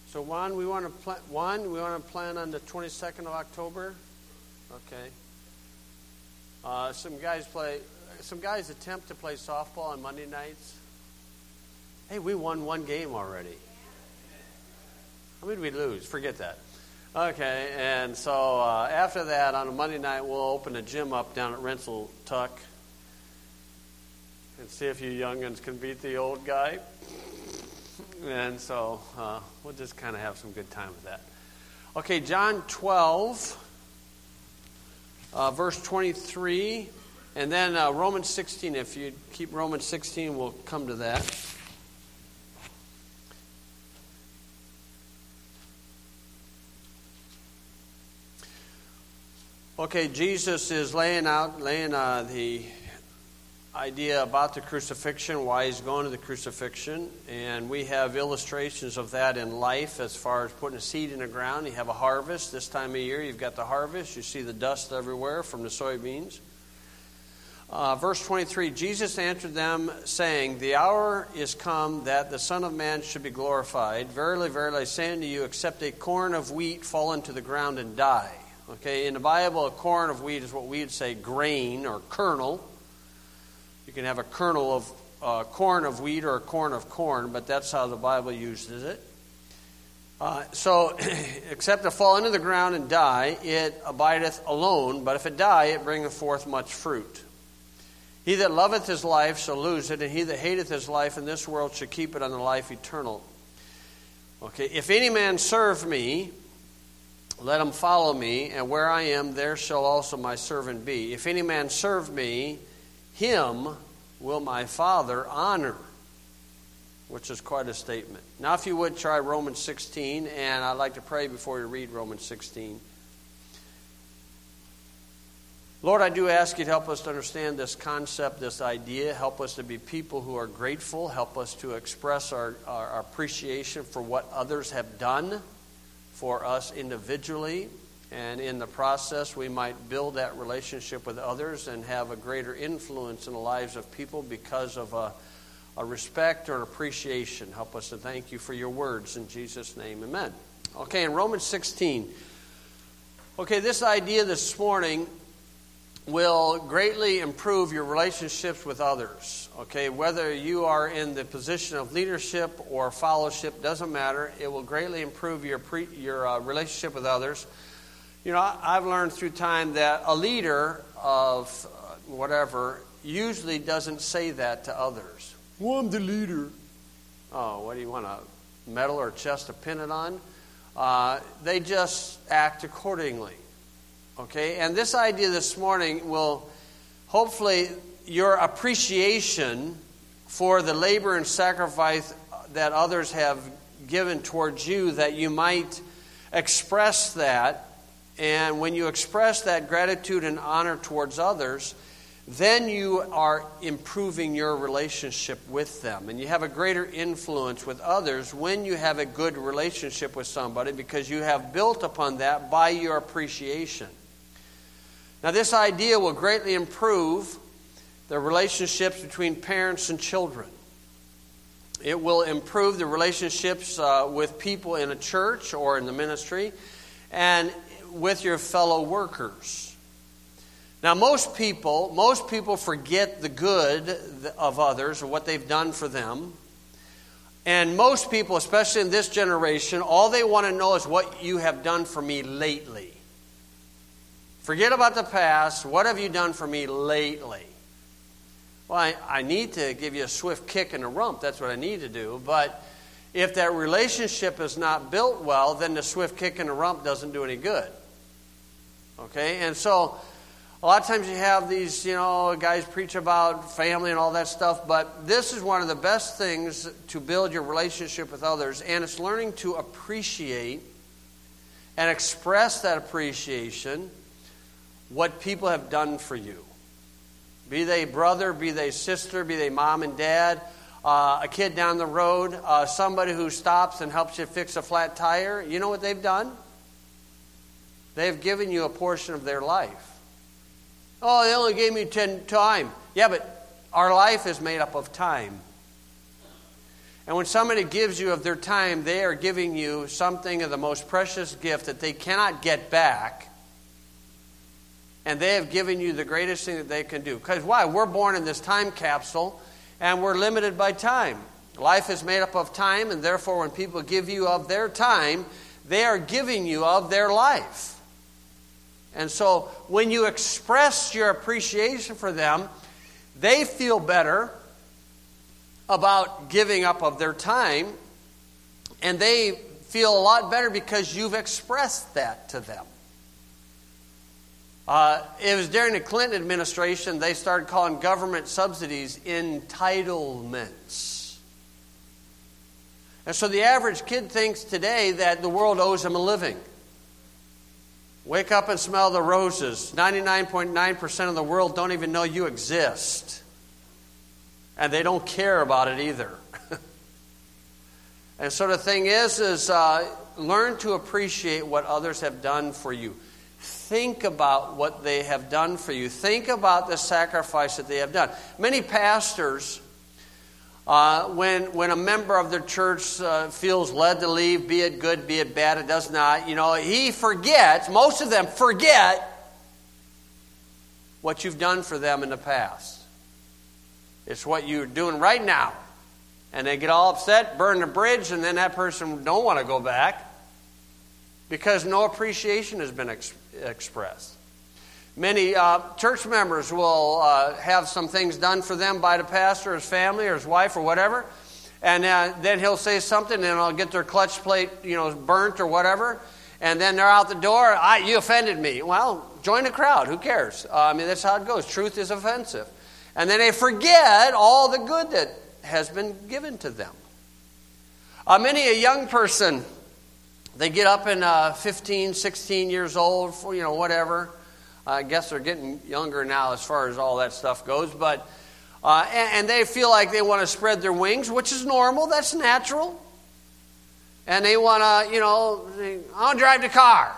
So Juan, we want to plan on the 22nd of October. Okay. Some guys attempt to play softball on Monday nights. Hey, we won one game already. How many did we lose? Forget that. Okay, and so after that, on a Monday night, we'll open a gym up down at Rensselaer Tuck and see if you young'uns can beat the old guy. And so we'll just kind of have some good time with that. Okay, John 12, verse 23, and then Romans 16. If you keep Romans 16, we'll come to that. Okay, Jesus is laying the idea about the crucifixion, why he's going to the crucifixion, and we have illustrations of that in life as far as putting a seed in the ground. You have a harvest. This time of year, you've got the harvest. You see the dust everywhere from the soybeans. Verse 23, Jesus answered them, saying, "The hour is come that the Son of Man should be glorified. Verily, verily, I say unto you, except a corn of wheat fall into the ground and die." Okay, in the Bible, a corn of wheat is what we would say grain or kernel. You can have a kernel of corn of wheat or a corn of corn, but that's how the Bible uses it. So, except to fall into the ground and die, it abideth alone, but if it die, it bringeth forth much fruit. He that loveth his life shall lose it, and he that hateth his life in this world shall keep it unto life eternal. Okay, if any man serve me, let him follow me, and where I am, there shall also my servant be. If any man serve me, him will my Father honor, which is quite a statement. Now, if you would, try Romans 16, and I'd like to pray before you read Romans 16. Lord, I do ask you to help us to understand this concept, this idea. Help us to be people who are grateful. Help us to express our appreciation for what others have done for us individually, and in the process we might build that relationship with others and have a greater influence in the lives of people because of a respect or an appreciation. Help us to thank you for your words. In Jesus' name, amen. Okay, in Romans 16. Okay, this idea this morning will greatly improve your relationships with others. Okay, whether you are in the position of leadership or fellowship, doesn't matter. It will greatly improve your relationship with others. You know, I've learned through time that a leader of whatever usually doesn't say that to others. Well, I'm the leader. Oh, what do you want, a medal or a chest to pin it on? They just act accordingly. Okay, and this idea this morning will hopefully your appreciation for the labor and sacrifice that others have given towards you, that you might express that. And when you express that gratitude and honor towards others, then you are improving your relationship with them. And you have a greater influence with others when you have a good relationship with somebody, because you have built upon that by your appreciation. Now, this idea will greatly improve the relationships between parents and children. It will improve the relationships with people in a church or in the ministry and with your fellow workers. Now, most people forget the good of others and what they've done for them. And most people, especially in this generation, all they want to know is what you have done for me lately. Forget about the past. What have you done for me lately? Well, I need to give you a swift kick in the rump. That's what I need to do. But if that relationship is not built well, then the swift kick in the rump doesn't do any good. Okay? And so a lot of times you have these, guys preach about family and all that stuff. But this is one of the best things to build your relationship with others. And it's learning to appreciate and express that appreciation what people have done for you. Be they brother, be they sister, be they mom and dad, a kid down the road, somebody who stops and helps you fix a flat tire. You know what they've done? They've given you a portion of their life. Oh, they only gave me time. Yeah, but our life is made up of time. And when somebody gives you of their time, they are giving you something of the most precious gift that they cannot get back. And they have given you the greatest thing that they can do. Because why? We're born in this time capsule, and we're limited by time. Life is made up of time, and therefore when people give you of their time, they are giving you of their life. And so when you express your appreciation for them, they feel better about giving up of their time, and they feel a lot better because you've expressed that to them. It was during the Clinton administration they started calling government subsidies entitlements. And so the average kid thinks today that the world owes him a living. Wake up and smell the roses. 99.9% of the world don't even know you exist. And they don't care about it either. And so the thing is learn to appreciate what others have done for you. Think about what they have done for you. Think about the sacrifice that they have done. Many pastors, when a member of their church feels led to leave, be it good, be it bad, it does not, he forgets, most of them forget what you've done for them in the past. It's what you're doing right now. And they get all upset, burn the bridge, and then that person don't want to go back because no appreciation has been expressed. Many church members will have some things done for them by the pastor, his family, or his wife, or whatever, and then he'll say something, and they'll get their clutch plate, burnt or whatever, and then they're out the door. You offended me. Well, join the crowd. Who cares? That's how it goes. Truth is offensive, and then they forget all the good that has been given to them. Many a young person, they get up in 15, 16 years old, whatever. I guess they're getting younger now as far as all that stuff goes. But and they feel like they want to spread their wings, which is normal. That's natural. And they want to, I want to drive the car.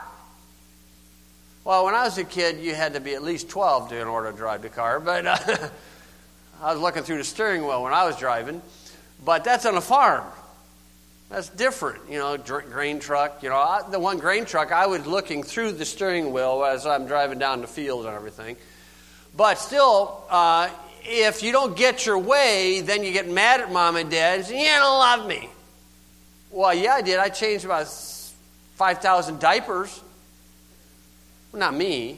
Well, when I was a kid, you had to be at least 12 in order to drive the car. But I was looking through the steering wheel when I was driving. But that's on a farm. That's different, grain truck. The one grain truck, I was looking through the steering wheel as I'm driving down the field and everything. But still, if you don't get your way, then you get mad at mom and dad and say, you don't love me. Well, yeah, I did. I changed about 5,000 diapers. Well, not me.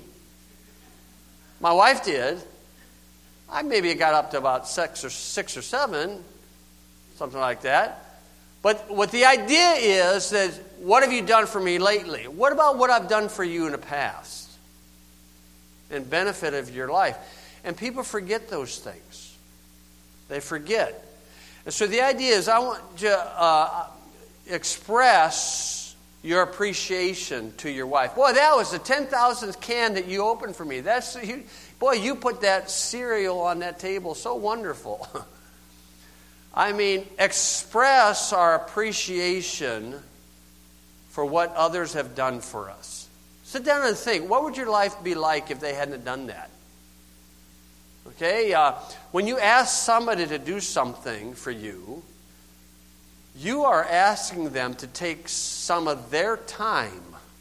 My wife did. I maybe got up to about six or seven, something like that. But what the idea is that what have you done for me lately? What about what I've done for you in the past? And benefit of your life. And people forget those things. They forget. And so the idea is I want to express your appreciation to your wife. Boy, that was the 10,000th can that you opened for me. You put that cereal on that table. So wonderful. Express our appreciation for what others have done for us. Sit down and think, what would your life be like if they hadn't done that? Okay? When you ask somebody to do something for you, you are asking them to take some of their time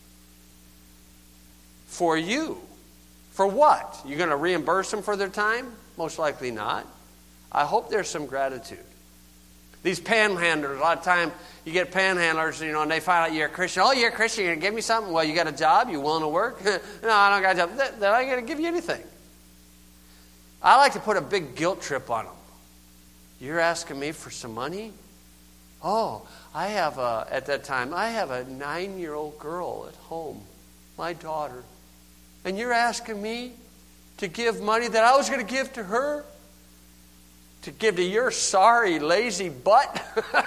for you. For what? You're going to reimburse them for their time? Most likely not. I hope there's some gratitude. These panhandlers, a lot of time you get panhandlers, and they find out you're a Christian. Oh, you're a Christian, you're going to give me something? Well, you got a job? You willing to work? No, I don't got a job. They're not going to give you anything. I like to put a big guilt trip on them. You're asking me for some money? Oh, at that time, I have a 9-year-old girl at home, my daughter. And you're asking me to give money that I was going to give to her? To give to your sorry, lazy butt?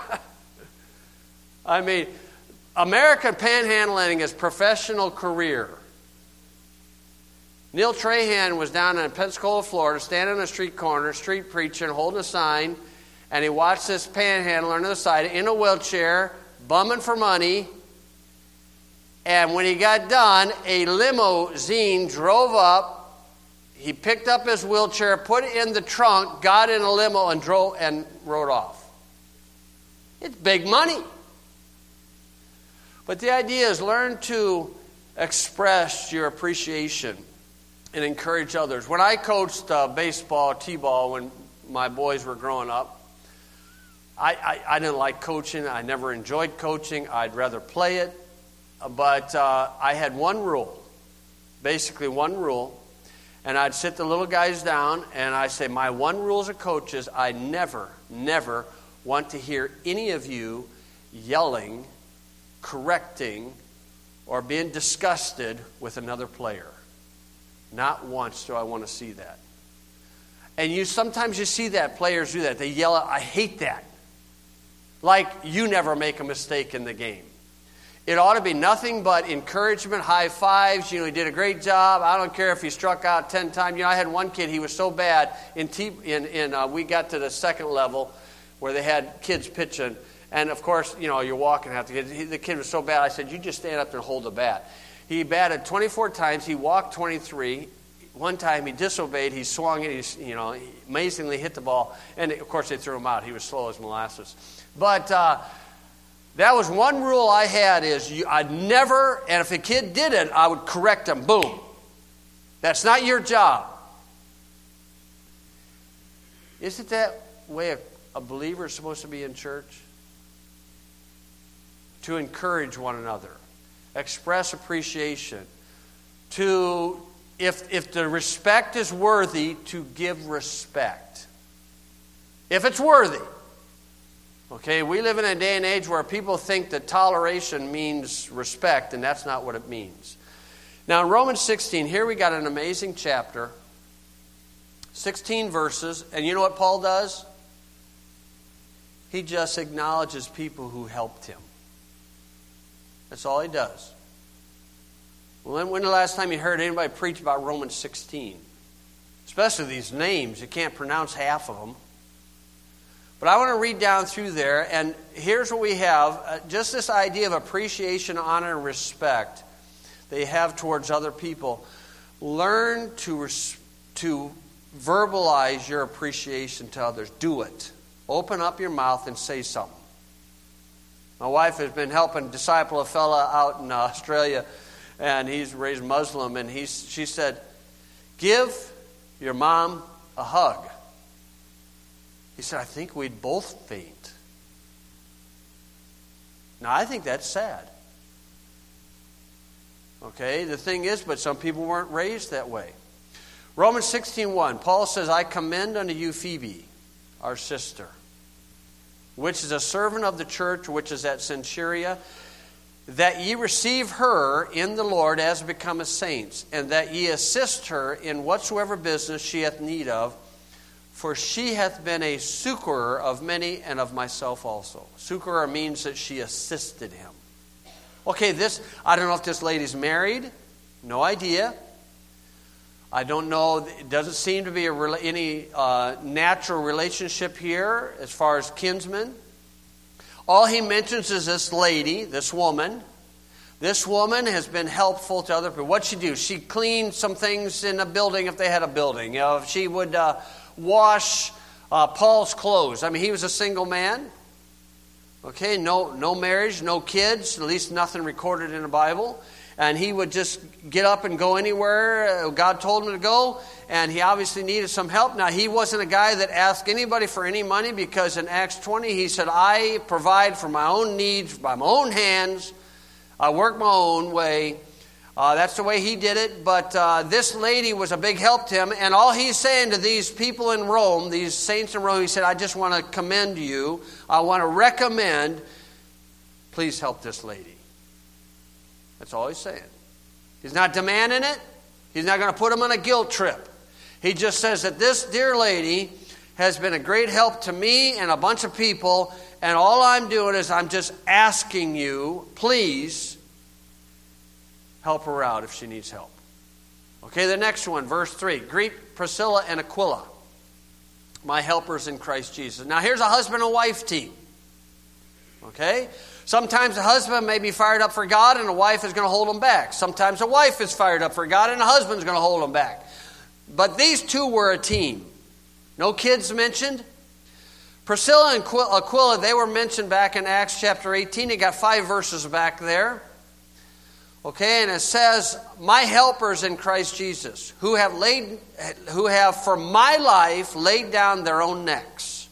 American panhandling is professional career. Neil Trahan was down in Pensacola, Florida, standing on a street corner, street preaching, holding a sign, and he watched this panhandler on the side in a wheelchair, bumming for money. And when he got done, a limousine drove up. He picked up his wheelchair, put it in the trunk, got in a limo, and rode off. It's big money. But the idea is learn to express your appreciation and encourage others. When I coached baseball, t-ball, when my boys were growing up, I didn't like coaching. I never enjoyed coaching. I'd rather play it. But I had one rule, basically one rule. And I'd sit the little guys down and I'd say, my one rule as a coach is I never want to hear any of you yelling, correcting, or being disgusted with another player. Not once do I want to see that. And sometimes you see that players do that. They yell out, I hate that. Like you never make a mistake in the game. It ought to be nothing but encouragement, high fives. You did a great job. I don't care if you struck out 10 times. I had one kid, he was so bad. We got to the second level where they had kids pitching. And, of course, you're walking out. The kid was so bad, I said, you just stand up there and hold the bat. He batted 24 times. He walked 23. One time he disobeyed. He swung it. He amazingly hit the ball. And, of course, they threw him out. He was slow as molasses. But that was one rule I had is I'd never, and if a kid did it, I would correct him. Boom. That's not your job. Isn't that way a believer is supposed to be in church? To encourage one another. Express appreciation. If the respect is worthy, to give respect. If it's worthy. Okay, we live in a day and age where people think that toleration means respect, and that's not what it means. Now, in Romans 16, here we got an amazing chapter. 16 verses, and you know what Paul does? He just acknowledges people who helped him. That's all he does. Well, when the last time you heard anybody preach about Romans 16? Especially these names, you can't pronounce half of them. But I want to read down through there, and here's what we have. Just this idea of appreciation, honor, and respect they have towards other people. Learn to verbalize your appreciation to others. Do it. Open up your mouth and say something. My wife has been helping disciple a fella out in Australia, and he's raised Muslim, and she said, give your mom a hug. He said, I think we'd both faint. Now, I think that's sad. Okay, the thing is, but some people weren't raised that way. Romans 16:1, Paul says, I commend unto you Phoebe, our sister, which is a servant of the church, which is at Cenchrea, that ye receive her in the Lord as becometh saints, and that ye assist her in whatsoever business she hath need of, for she hath been a succorer of many and of myself also. Succorer means that she assisted him. Okay, I don't know if this lady's married. No idea. I don't know. It doesn't seem to be any natural relationship here as far as kinsmen. All he mentions is this lady, this woman. This woman has been helpful to other people. What'd she do? She cleaned some things in a building if they had a building. She would wash Paul's clothes. I mean, he was a single man. Okay, no marriage, no kids, at least nothing recorded in the Bible. And he would just get up and go anywhere God told him to go. And he obviously needed some help. Now, he wasn't a guy that asked anybody for any money, because in Acts 20, he said, I provide for my own needs by my own hands. I work my own way. That's the way he did it. But this lady was a big help to him. And all he's saying to these people in Rome, these saints in Rome, he said, I just want to commend you. I want to recommend, please help this lady. That's all he's saying. He's not demanding it. He's not going to put him on a guilt trip. He just says that this dear lady has been a great help to me and a bunch of people, and all I'm doing is I'm just asking you, please help her out if she needs help. Okay, the next one, verse 3. Greet Priscilla and Aquila, my helpers in Christ Jesus. Now here's a husband and wife team. Okay? Sometimes the husband may be fired up for God and the wife is going to hold him back. Sometimes the wife is fired up for God and the husband's going to hold him back. But these two were a team. No kids mentioned. Priscilla and Aquila, they were mentioned back in Acts chapter 18. They got 5 verses back there. Okay, and it says, my helpers in Christ Jesus, who have for my life laid down their own necks,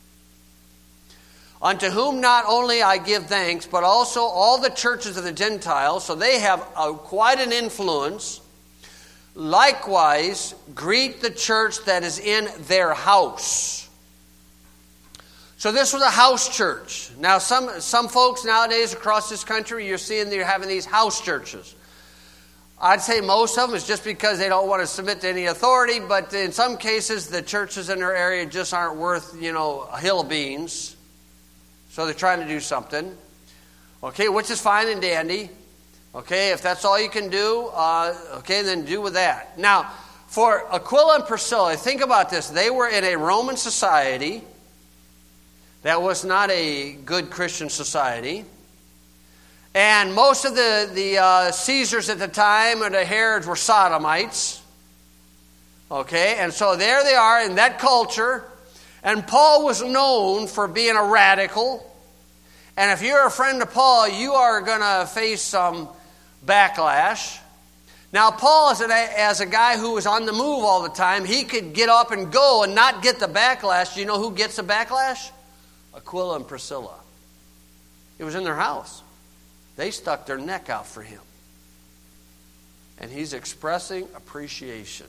unto whom not only I give thanks, but also all the churches of the Gentiles, so they have quite an influence. Likewise, greet the church that is in their house. So this was a house church. Now, some folks nowadays across this country, you're seeing they're having these house churches. I'd say most of them is just because they don't want to submit to any authority, but in some cases, the churches in their area just aren't worth, a hill of beans. So they're trying to do something. Okay, which is fine and dandy. Okay, if that's all you can do, then do with that. Now, for Aquila and Priscilla, think about this. They were in a Roman society. That was not a good Christian society. And most of the Caesars at the time, or the Herods, were sodomites. Okay, and so there they are in that culture. And Paul was known for being a radical. And if you're a friend of Paul, you are going to face some backlash. Now, Paul, as a guy who was on the move all the time, he could get up and go and not get the backlash. Do you know who gets the backlash? Aquila and Priscilla. It was in their house. They stuck their neck out for him. And he's expressing appreciation.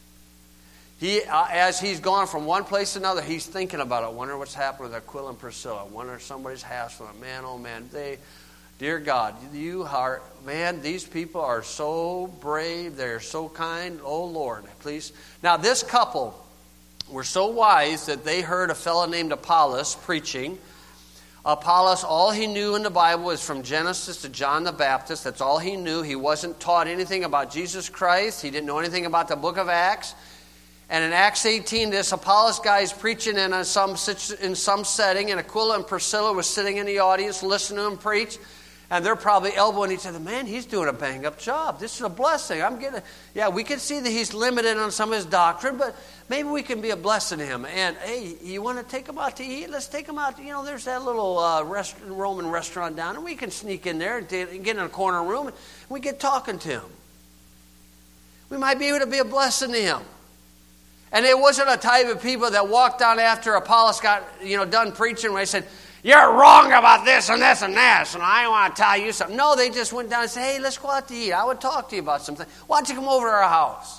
As he's gone from one place to another, he's thinking about it. Wonder what's happened with Aquila and Priscilla. Wonder if somebody's house for them. Man, oh man, dear God, these people are so brave. They're so kind. Oh Lord, please. Now this couple were so wise that they heard a fellow named Apollos preaching. Apollos, all he knew in the Bible is from Genesis to John the Baptist. That's all he knew. He wasn't taught anything about Jesus Christ. He didn't know anything about the book of Acts. And in Acts 18, this Apollos guy is preaching in some setting, and Aquila and Priscilla was sitting in the audience listening to him preach. And they're probably elbowing each other. Man, he's doing a bang-up job. This is a blessing. We can see that he's limited on some of his doctrine, but maybe we can be a blessing to him. And, hey, you want to take him out to eat? Let's take him out. There's that little Roman restaurant down, and we can sneak in there and get in a corner room, and we get talking to him. We might be able to be a blessing to him. And it wasn't a type of people that walked down after Apollos got, done preaching, where they said, you're wrong about this and this and this, and I want to tell you something. No, they just went down and said, hey, let's go out to eat. I would talk to you about something. Why don't you come over to our house?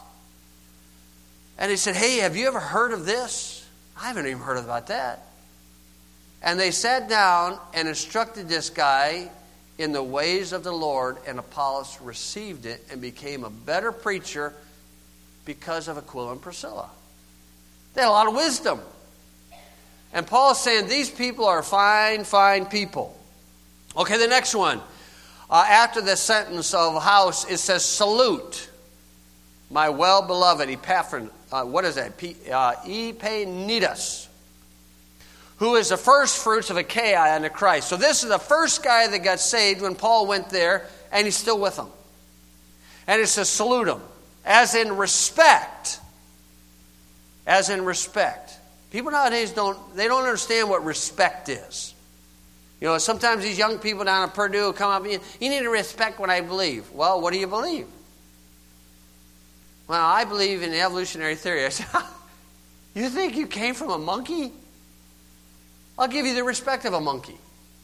And he said, hey, have you ever heard of this? I haven't even heard about that. And they sat down and instructed this guy in the ways of the Lord, and Apollos received it and became a better preacher because of Aquila and Priscilla. They had a lot of wisdom. And Paul's saying these people are fine, fine people. Okay, the next one. After the sentence of house, it says, salute my well-beloved Epaphras. What is that? Epaphras, who is the first fruits of Achaia unto Christ. So this is the first guy that got saved when Paul went there, and he's still with them. And it says, salute him, as in respect. As in respect. People nowadays don't understand what respect is. Sometimes these young people down at Purdue come up and you need to respect what I believe. Well, what do you believe? Well, I believe in evolutionary theory. I said, you think you came from a monkey? I'll give you the respect of a monkey.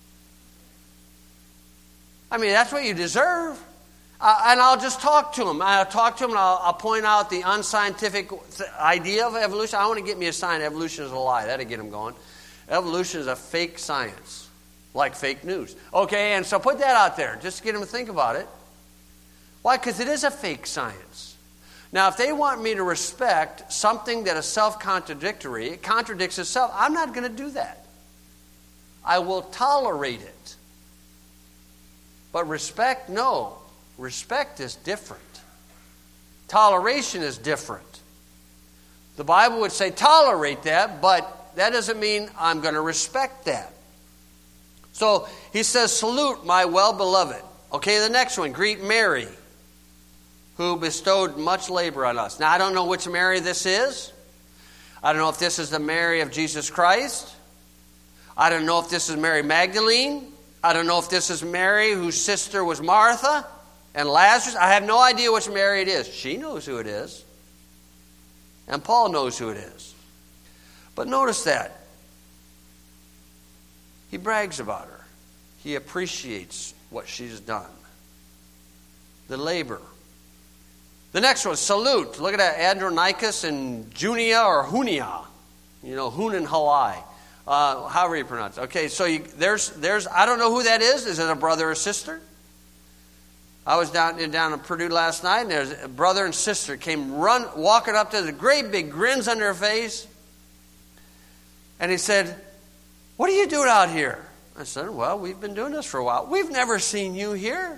I mean, that's what you deserve. And I'll just talk to him. I'll talk to him and I'll point out the unscientific idea of evolution. I want to get me a sign evolution is a lie. That'll get him going. Evolution is a fake science, like fake news. Okay, and so put that out there. Just to get him to think about it. Why? Because it is a fake science. Now, if they want me to respect something that is self-contradictory, it contradicts itself, I'm not going to do that. I will tolerate it. But respect, no. Respect is different. Toleration is different. The Bible would say tolerate that, but that doesn't mean I'm going to respect that. So he says, salute my well-beloved. Okay, the next one, greet Mary, who bestowed much labor on us. Now, I don't know which Mary this is. I don't know if this is the Mary of Jesus Christ, I don't know if this is Mary Magdalene. I don't know if this is Mary whose sister was Martha and Lazarus. I have no idea which Mary it is. She knows who it is. And Paul knows who it is. But notice that. He brags about her. He appreciates what she's done. The labor. The next one, salute. Look at that, Andronicus and Junia or Hunia. You know, Hun and Halai. However you pronounce it. Okay, so there's I don't know who that is. Is it a brother or sister? I was down in Purdue last night, and there's a brother and sister came walking up to the great big grins on their face. And he said, "What are you doing out here?" I said, "Well, we've been doing this for a while. We've never seen you here."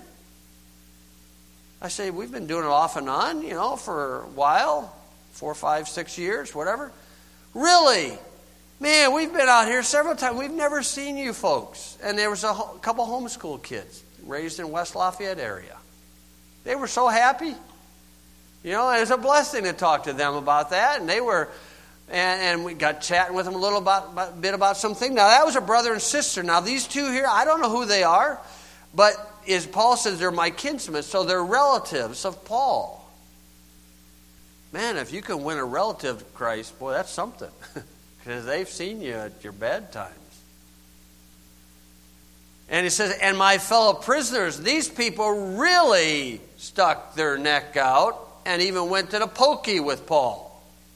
I say, "We've been doing it off and on, for a while, 4, 5, 6 years, whatever." "Really? Man, we've been out here several times. We've never seen you folks." And there was a couple homeschool kids raised in West Lafayette area. They were so happy. And it's a blessing to talk to them about that. And they were, and we got chatting with them a little bit about something. Now, that was a brother and sister. Now, these two here, I don't know who they are, but as Paul says, they're my kinsmen, so they're relatives of Paul. Man, if you can win a relative to Christ, boy, that's something. Because they've seen you at your bad times. And he says, and my fellow prisoners, these people really stuck their neck out and even went to the pokey with Paul.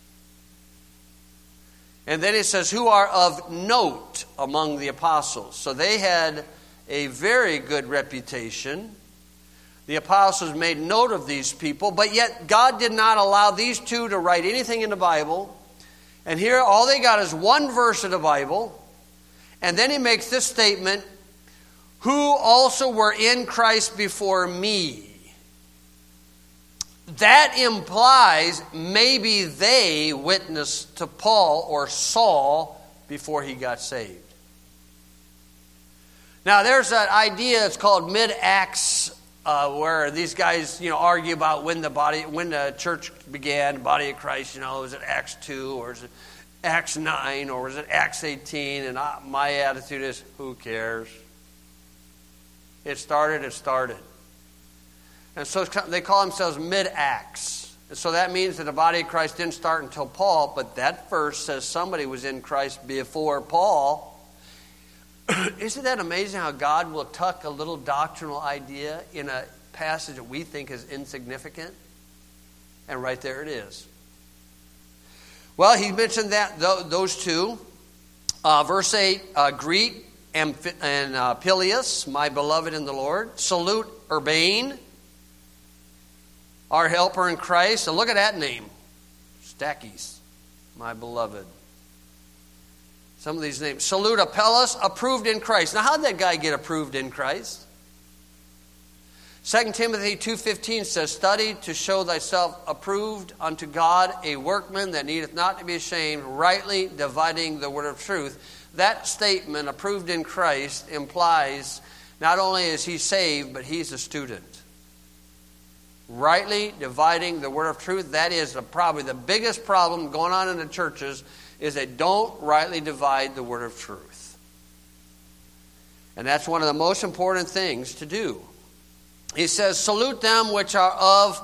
And then he says, who are of note among the apostles. So they had a very good reputation. The apostles made note of these people, but yet God did not allow these two to write anything in the Bible. And here all they got is one verse of the Bible. And then he makes this statement, who also were in Christ before me. That implies maybe they witnessed to Paul or Saul before he got saved. Now there's that idea, it's called mid-Acts, where these guys, argue about when the church began, the body of Christ, is it Acts 2 or is it Acts 9 or is it Acts 18? And my attitude is, who cares? It started. And so they call themselves mid-Acts. And so that means that the body of Christ didn't start until Paul, but that verse says somebody was in Christ before Paul. Isn't that amazing how God will tuck a little doctrinal idea in a passage that we think is insignificant? And right there it is. Well, he mentioned that those two. Verse 8, greet Amplias, my beloved in the Lord. Salute Urbane, our helper in Christ. And look at that name. Stachys, my beloved. Some of these names. Salute Apelles, approved in Christ. Now, how did that guy get approved in Christ? 2 Timothy 2:15 says, study to show thyself approved unto God, a workman that needeth not to be ashamed, rightly dividing the word of truth. That statement, approved in Christ, implies not only is he saved, but he's a student. Rightly dividing the word of truth, that is probably the biggest problem going on in the churches, is they don't rightly divide the word of truth. And that's one of the most important things to do. He says, salute them which are of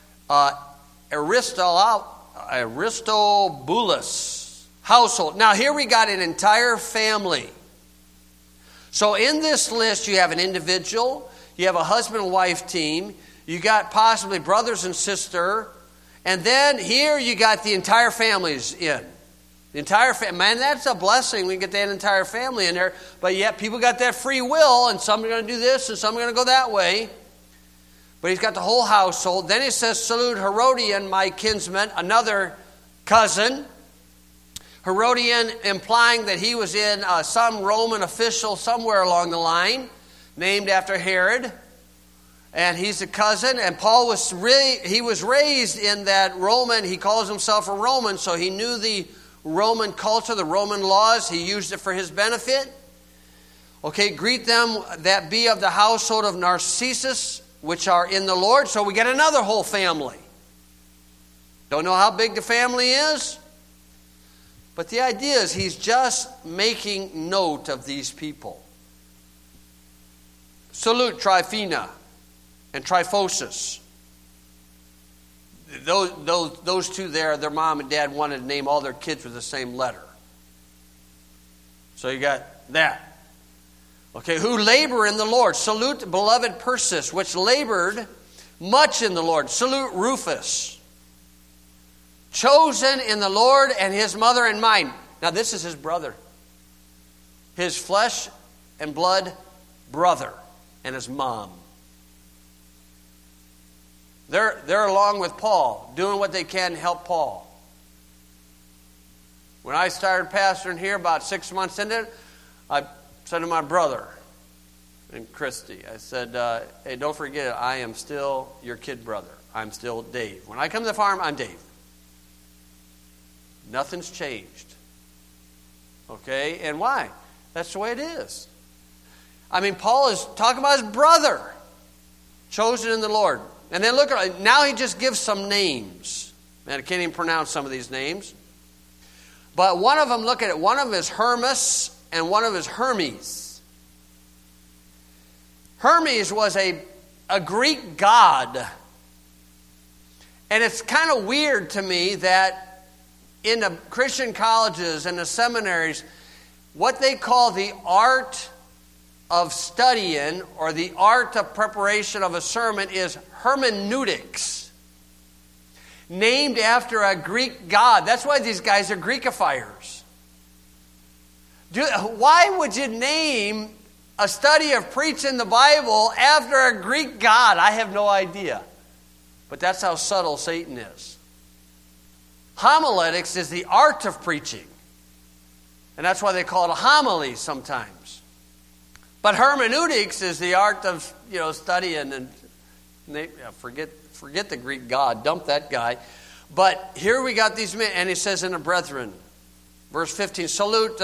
Aristobulus household. Now here we got an entire family. So in this list you have an individual, you have a husband and wife team, you got possibly brothers and sister, and then here you got the entire families in. The entire family. Man, that's a blessing. We can get that entire family in there. But yet people got that free will, and some are going to do this and some are going to go that way. But he's got the whole household. Then he says, salute Herodian, my kinsman, another cousin. Herodian implying that he was in some Roman official somewhere along the line, named after Herod. And he's a cousin. And Paul was raised in that Roman. He calls himself a Roman, so he knew the Roman culture, the Roman laws. He used it for his benefit. Okay, greet them that be of the household of Narcissus, which are in the Lord. So we get another whole family. Don't know how big the family is? But the idea is he's just making note of these people. Salute Tryphena and Tryphosus. Those two there, their mom and dad wanted to name all their kids with the same letter. So you got that. Okay, who labor in the Lord. Salute the beloved Persis, which labored much in the Lord. Salute Rufus, chosen in the Lord, and his mother and mine. Now this is his brother. His flesh and blood brother and his mom. They're along with Paul, doing what they can to help Paul. When I started pastoring here about 6 months into it, I said to my brother and Christy, I said, hey, don't forget, I am still your kid brother. I'm still Dave. When I come to the farm, I'm Dave. Nothing's changed. Okay? And why? That's the way it is. I mean, Paul is talking about his brother, chosen in the Lord. And then look at it. Now he just gives some names. Man, I can't even pronounce some of these names. But one of them, look at it. One of them is Hermas and one of them is Hermes. Hermes was a Greek god. And it's kind of weird to me that in the Christian colleges and the seminaries, what they call the art of studying or the art of preparation of a sermon is hermeneutics, named after a Greek god. That's why these guys are Greekifiers. Why would you name a study of preaching the Bible after a Greek god? I have no idea. But that's how subtle Satan is. Homiletics is the art of preaching. And that's why they call it a homily sometimes. But hermeneutics is the art of, studying and forget the Greek god, dump that guy. But here we got these men, and he says in the brethren, verse 15, salute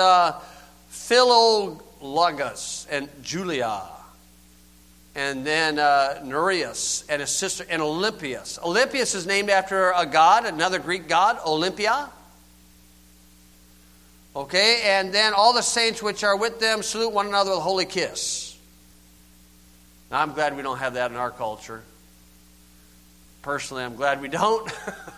Philologus and Julia, and then Nereus and his sister, and Olympias. Olympias is named after a god, another Greek god, Olympia. Okay, and then all the saints which are with them salute one another with a holy kiss. Now, I'm glad we don't have that in our culture. Personally, I'm glad we don't.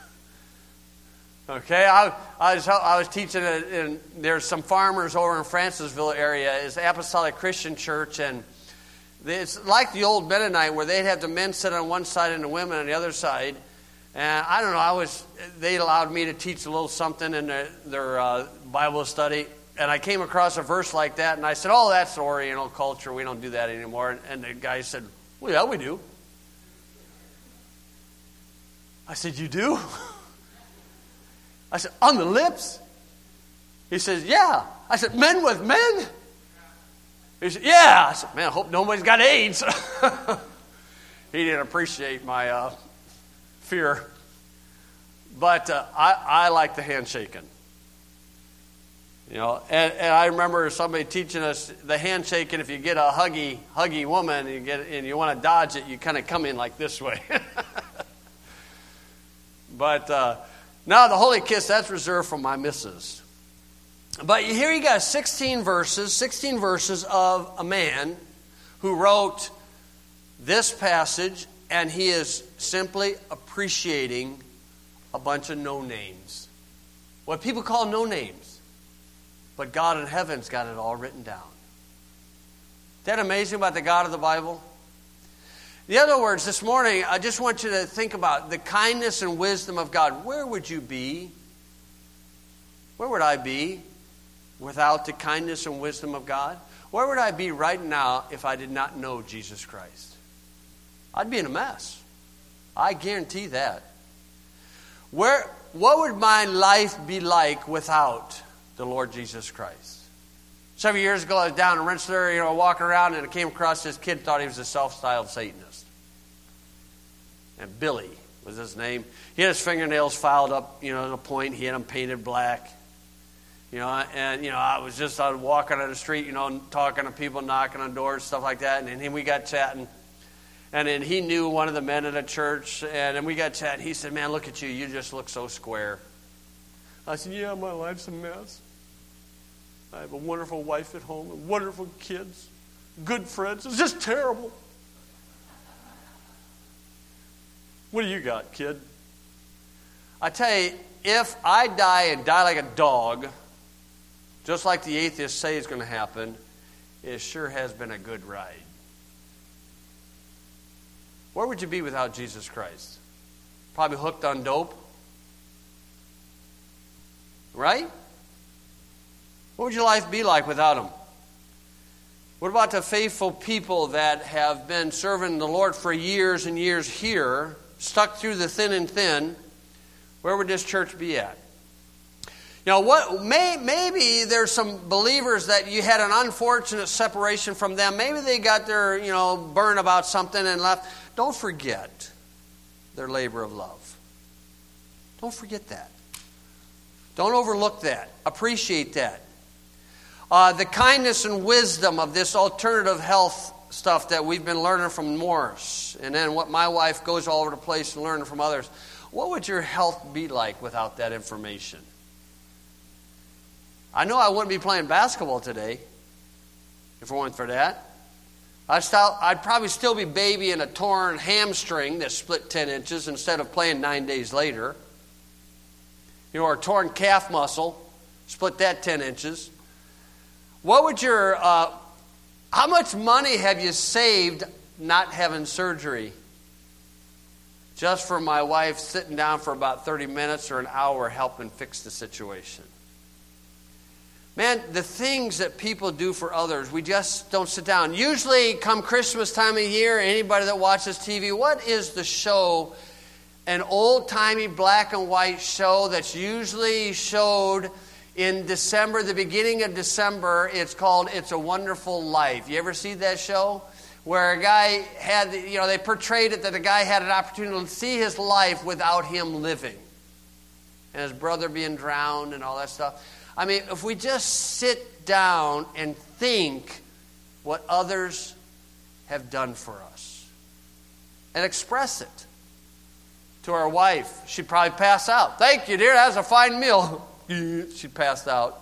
Okay, I was teaching, and there's some farmers over in Francisville area. It's Apostolic Christian Church, and it's like the old Mennonite where they'd have the men sit on one side and the women on the other side. And I don't know, they allowed me to teach a little something in their Bible study. And I came across a verse like that, and I said, oh, that's the Oriental culture. We don't do that anymore. And the guy said, well, yeah, we do. I said, you do? I said, on the lips? He says, yeah. I said, men with men? He said, yeah. I said, man, I hope nobody's got AIDS. He didn't appreciate my fear. But I like the handshaking. And I remember somebody teaching us the handshaking. If you get a huggy woman and you want to dodge it, you kind of come in like this way. But now the holy kiss, that's reserved for my missus. But here you got 16 verses of a man who wrote this passage, and he is simply appreciating a bunch of no-names. What people call no-names. But God in heaven's got it all written down. Isn't that amazing about the God of the Bible? In other words, this morning, I just want you to think about the kindness and wisdom of God. Where would you be? Where would I be without the kindness and wisdom of God? Where would I be right now if I did not know Jesus Christ? I'd be in a mess. I guarantee that. What would my life be like without the Lord Jesus Christ? Several years ago, I was down in Rensselaer, walking around, and I came across this kid, thought he was a self-styled Satanist. And Billy was his name. He had his fingernails filed up, to a point. He had them painted black. I was just walking on the street, talking to people, knocking on doors, stuff like that. And then we got chatting. And then he knew one of the men in the church. And then we got chatting. He said, man, look at you. You just look so square. I said, yeah, my life's a mess. I have a wonderful wife at home and wonderful kids, good friends. It's just terrible. What do you got, kid? I tell you, if I die and die like a dog, just like the atheists say is going to happen, it sure has been a good ride. Where would you be without Jesus Christ? Probably hooked on dope. Right? What would your life be like without Him? What about the faithful people that have been serving the Lord for years and years here, stuck through the thin and thin? Where would this church be at? Now, maybe there's some believers that you had an unfortunate separation from them. Maybe they got their, burn about something and left. Don't forget their labor of love. Don't forget that. Don't overlook that. Appreciate that. The kindness and wisdom of this alternative health stuff that we've been learning from Morris, and then what my wife goes all over the place and learning from others. What would your health be like without that information? I know I wouldn't be playing basketball today if it weren't for that. I'd probably still be babying a torn hamstring that split 10 inches instead of playing 9 days later. Or a torn calf muscle, split that 10 inches. What would how much money have you saved not having surgery? Just for my wife sitting down for about 30 minutes or an hour helping fix the situation. Man, the things that people do for others, we just don't sit down. Usually, come Christmas time of year, anybody that watches TV, what is the show? An old-timey black and white show that's usually showed in December, the beginning of December. It's called It's a Wonderful Life. You ever see that show? Where a guy had, they portrayed it that a guy had an opportunity to see his life without him living. And his brother being drowned and all that stuff. I mean, if we just sit down and think what others have done for us and express it to our wife, she'd probably pass out. Thank you, dear. That was a fine meal. She passed out.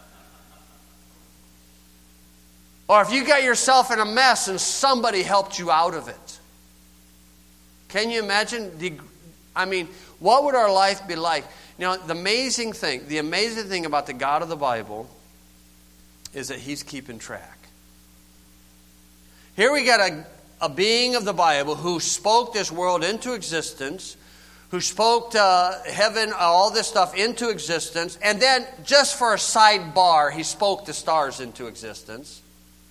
Or if you got yourself in a mess and somebody helped you out of it. Can you imagine? What would our life be like? The amazing thing about the God of the Bible is that He's keeping track. Here we got a being of the Bible who spoke this world into existence, who spoke heaven, all this stuff into existence, and then, just for a sidebar, He spoke the stars into existence.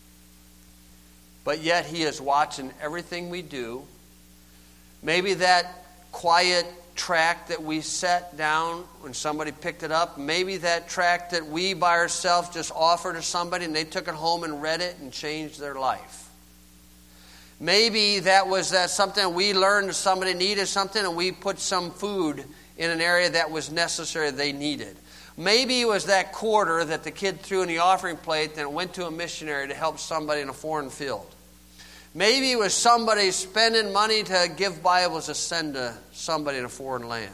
But yet He is watching everything we do. Maybe that quiet tract that we set down when somebody picked it up, maybe that tract that we by ourselves just offered to somebody and they took it home and read it and changed their life. Maybe that was something we learned somebody needed something and we put some food in an area that was necessary they needed. Maybe it was that quarter that the kid threw in the offering plate and went to a missionary to help somebody in a foreign field. Maybe it was somebody spending money to give Bibles to send to somebody in a foreign land.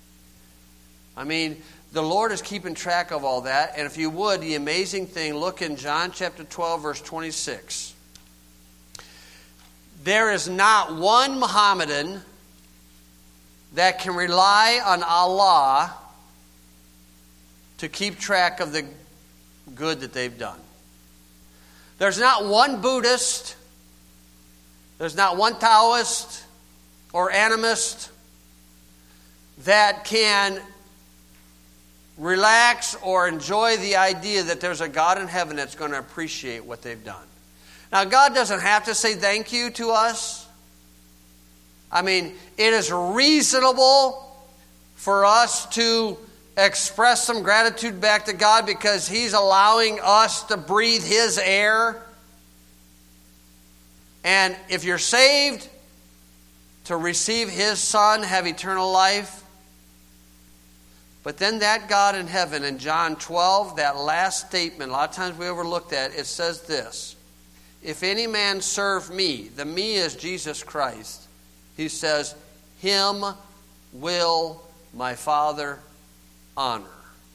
The Lord is keeping track of all that. And if you would, the amazing thing, look in John chapter 12, verse 26. There is not one Mohammedan that can rely on Allah to keep track of the good that they've done. There's not one Buddhist, there's not one Taoist or animist that can relax or enjoy the idea that there's a God in heaven that's going to appreciate what they've done. Now, God doesn't have to say thank you to us. It is reasonable for us to express some gratitude back to God because He's allowing us to breathe His air. And if you're saved, to receive His Son, have eternal life. But then that God in heaven, in John 12, that last statement, a lot of times we overlook that, it says this: if any man serve me, the me is Jesus Christ, He says, him will my Father honor.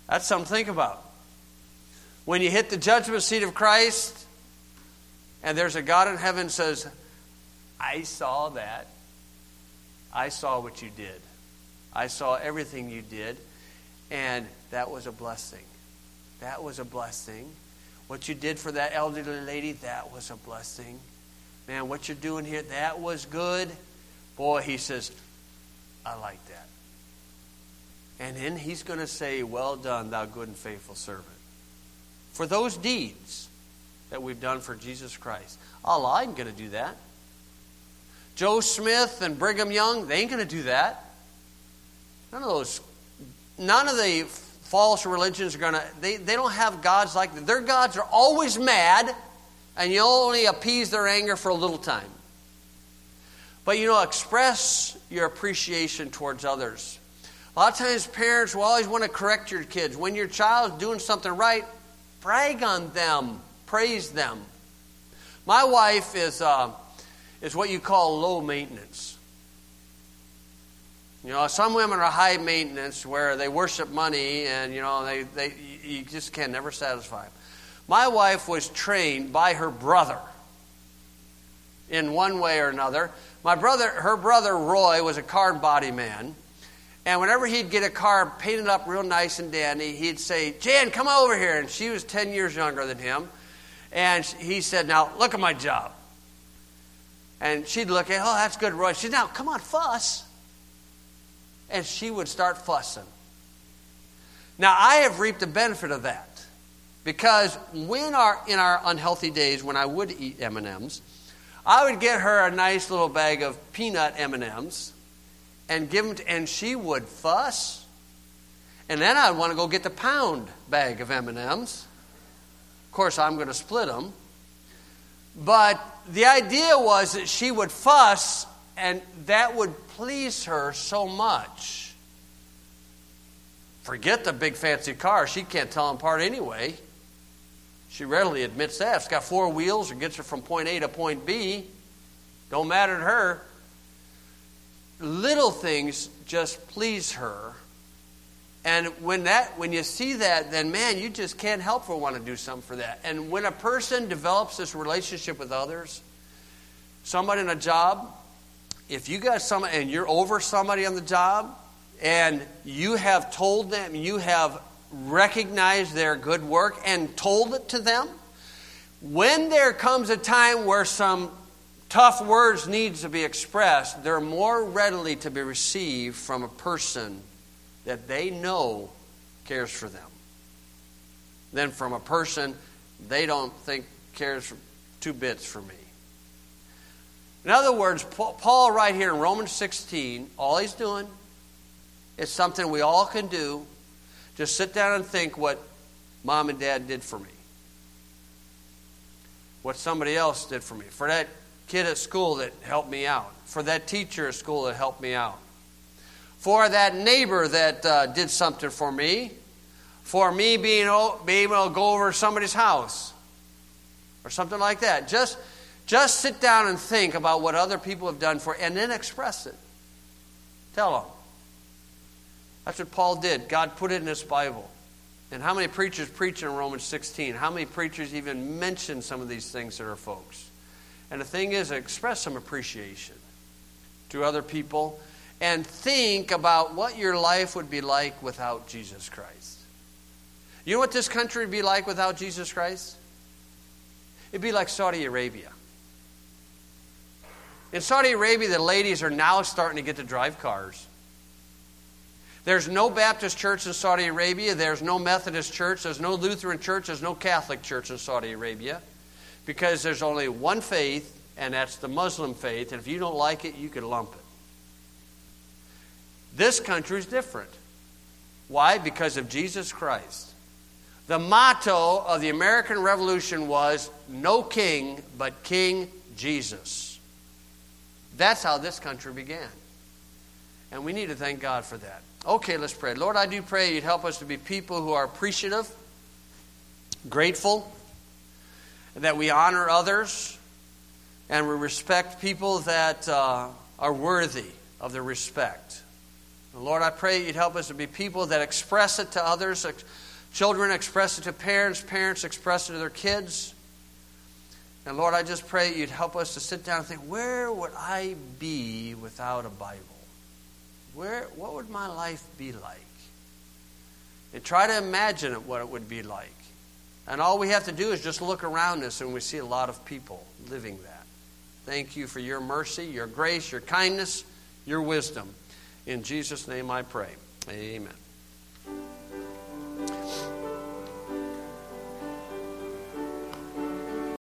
That's something to think about. When you hit the judgment seat of Christ, and there's a God in heaven who says, I saw that. I saw what you did. I saw everything you did. And that was a blessing. That was a blessing. What you did for that elderly lady, that was a blessing. Man, what you're doing here, that was good. Boy, he says, I like that. And then he's going to say, well done, thou good and faithful servant. For those deeds that we've done for Jesus Christ. Allah ain't going to do that. Joe Smith and Brigham Young, they ain't going to do that. None of the false religions are going to, they don't have gods like that. Their gods are always mad, and you only appease their anger for a little time. But express your appreciation towards others. A lot of times parents will always want to correct your kids. When your child's doing something right, brag on them, praise them. My wife is what you call low maintenance. Some women are high maintenance where they worship money and, you just can never satisfy them. My wife was trained by her brother in one way or another. Her brother Roy was a car and body man. And whenever he'd get a car painted up real nice and dandy, he'd say, Jan, come over here. And she was 10 years younger than him. And he said, now, look at my job. And she'd look at, oh, that's good, Roy. She'd, now, come on, fuss. And she would start fussing. Now, I have reaped the benefit of that. Because in our unhealthy days, when I would eat M&Ms, I would get her a nice little bag of peanut M&Ms and give them and she would fuss. And then I'd want to go get the pound bag of M&Ms. Of course, I'm going to split them. But the idea was that she would fuss, and that would please her so much. Forget the big fancy car. She can't tell them apart anyway. She readily admits that. It's got 4 wheels. It gets her from point A to point B. Don't matter to her. Little things just please her. And when you see that, then man, you just can't help but want to do something for that. And when a person develops this relationship with others, somebody in a job, if you got somebody and you're over somebody on the job, and you have told them, you have recognized their good work and told it to them, when there comes a time where some tough words needs to be expressed, they're more readily to be received from a person that they know cares for them than from a person they don't think cares for 2 bits for me. In other words, Paul right here in Romans 16, all he's doing is something we all can do. Just sit down and think what mom and dad did for me. What somebody else did for me. For that kid at school that helped me out. For that teacher at school that helped me out. For that neighbor that did something for me. For me being able to go over somebody's house. Or something like that. Just sit down and think about what other people have done for you, and then express it. Tell them. That's what Paul did. God put it in his Bible. And how many preachers preach in Romans 16? How many preachers even mention some of these things to their folks? And the thing is, express some appreciation to other people and think about what your life would be like without Jesus Christ. You know what this country would be like without Jesus Christ? It'd be like Saudi Arabia. In Saudi Arabia, the ladies are now starting to get to drive cars. There's no Baptist church in Saudi Arabia. There's no Methodist church. There's no Lutheran church. There's no Catholic church in Saudi Arabia. Because there's only one faith, and that's the Muslim faith. And if you don't like it, you can lump it. This country is different. Why? Because of Jesus Christ. The motto of the American Revolution was, no king but King Jesus. That's how this country began. And we need to thank God for that. Okay, let's pray. Lord, I do pray you'd help us to be people who are appreciative, grateful, that we honor others, and we respect people that are worthy of the respect. And Lord, I pray you'd help us to be people that express it to others. Children express it to parents. Parents express it to their kids. And Lord, I just pray you'd help us to sit down and think, where would I be without a Bible? What would my life be like? And try to imagine what it would be like. And all we have to do is just look around us and we see a lot of people living that. Thank you for your mercy, your grace, your kindness, your wisdom. In Jesus' name I pray. Amen.